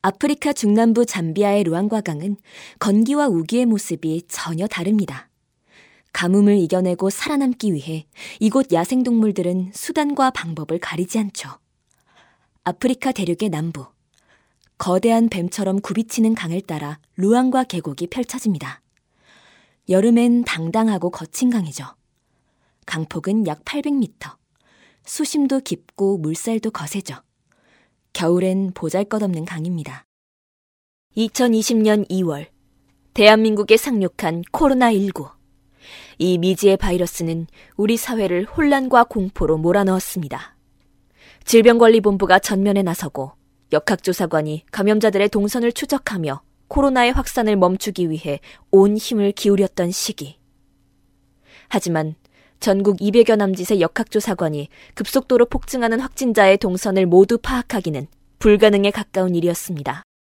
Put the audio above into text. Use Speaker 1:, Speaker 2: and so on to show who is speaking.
Speaker 1: 아프리카 중남부 잠비아의 루앙과강은 건기와 우기의 모습이 전혀 다릅니다. 가뭄을 이겨내고 살아남기 위해 이곳 야생동물들은 수단과 방법을 가리지 않죠. 아프리카 대륙의 남부, 거대한 뱀처럼 굽이치는 강을 따라 루앙과 계곡이 펼쳐집니다. 여름엔 당당하고 거친 강이죠. 강폭은 약 800m, 수심도 깊고 물살도 거세죠. 겨울엔 보잘것없는 강입니다. 2020년 2월, 대한민국에 상륙한 코로나19. 이 미지의 바이러스는 우리 사회를 혼란과 공포로 몰아넣었습니다. 질병관리본부가 전면에 나서고 역학조사관이 감염자들의 동선을 추적하며 코로나의 확산을 멈추기 위해 온 힘을 기울였던 시기. 하지만 전국 200여 남짓의 역학조사관이 급속도로 폭증하는 확진자의 동선을 모두 파악하기는 불가능에 가까운 일이었습니다.